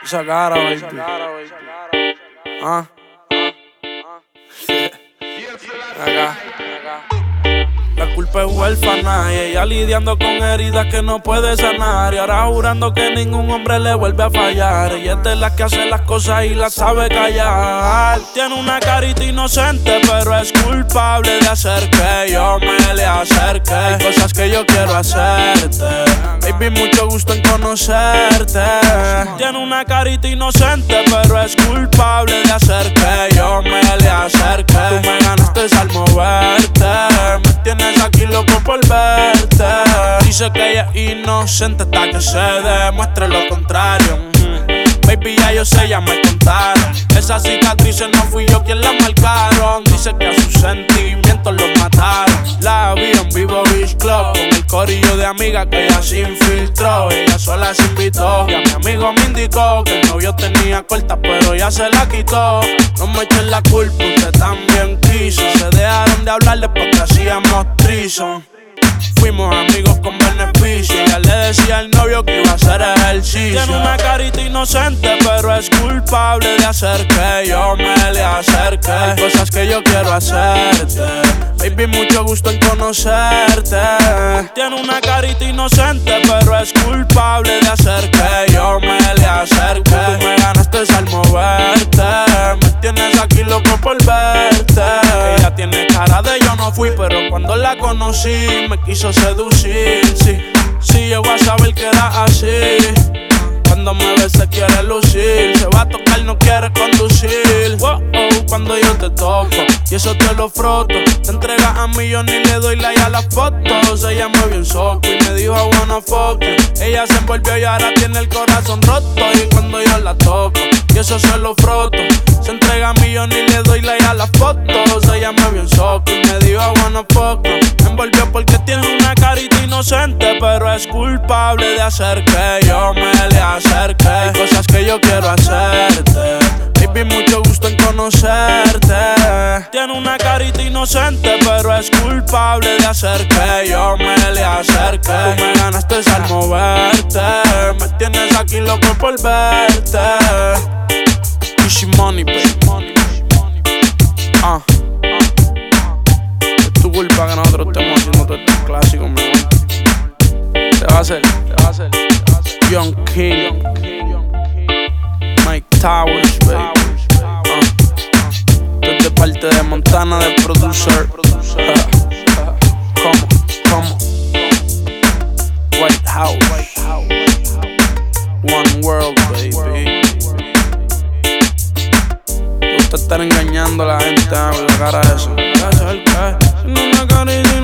Esa cara, baby. Ah. Acá. La culpa es huérfana y ella lidiando con heridas que no puede sanar. Y ahora jurando que ningún hombre le vuelve a fallar. Ella es de las que hace las cosas y las sabe callar. Tiene una carita inocente, pero es culpable de hacer que yo me le acerque. Hay cosas que yo quiero hacerte, baby, mucho gusto en conocerte. Tiene una carita inocente, pero es culpable de hacer que yo me le acerque. Tú me ganaste al moverte, me tienes aquí loco por verte. Dice que ella es inocente hasta que se demuestre lo contrario. Baby, ya yo sé, ya me contaron. Esas cicatrices no fui yo quien las marcaron. Dice que a sus sentimientos los mataron. La vi en Vivo Beach Club con el corillo de amigas que ella se infiltró. Ella sola se invitó y a mi amigo me indicó que el novio tenía corta pero ya se la quitó. No me echen la culpa, usted también quiso. Se dejaron de hablar después que hacíamos trison. Fuimos amigos con beneficio. Ella le decía al novio que iba a hacer ejercicio. Tiene una carita inocente, pero es culpable de hacer que yo me le acerque. Hay cosas que yo quiero hacerte, baby, mucho gusto en conocerte. Tiene una carita inocente, pero es culpable de hacer que yo me le acerque. Tú me ganaste al moverte, me tienes aquí loco por verte. Ella tiene cara de yo no fui, pero cuando la conocí me quiso seducir. Sí, llegó a saber que era así. Cuando me ve se quiere lucir. Se va a tocar, no quiere conducir. Cuando yo te toco y eso te lo froto, te entregas a mí, yo ni le doy like a las fotos. Ella me vio en soco y me dijo I wanna fuck you. Ella se envolvió y ahora tiene el corazón roto. Y cuando yo la toco y eso se lo froto, se entrega a mí, yo ni le doy like a las fotos. Ella me vio en soco y me dijo I wanna fuck you. Me envolvió porque tiene una carita inocente, pero es culpable de hacer que yo me le acerque. Hay cosas que yo quiero hacerte, baby, mucho gusto en conocerte. Tiene una carita inocente, pero es culpable de hacer que yo me le acerque. Tú me ganaste al moverte, me tienes aquí loco por verte. Easy money, baby. Es tu culpa que nosotros estemos haciendo todos estos clásicos, mi amor. Te va a hacer. Young King, Mike Towers, baby. Desde parte de Montana, del producer. Como White House, One World, baby. Te gusta estar engañando a la gente, la cara de eso. Tiene una carita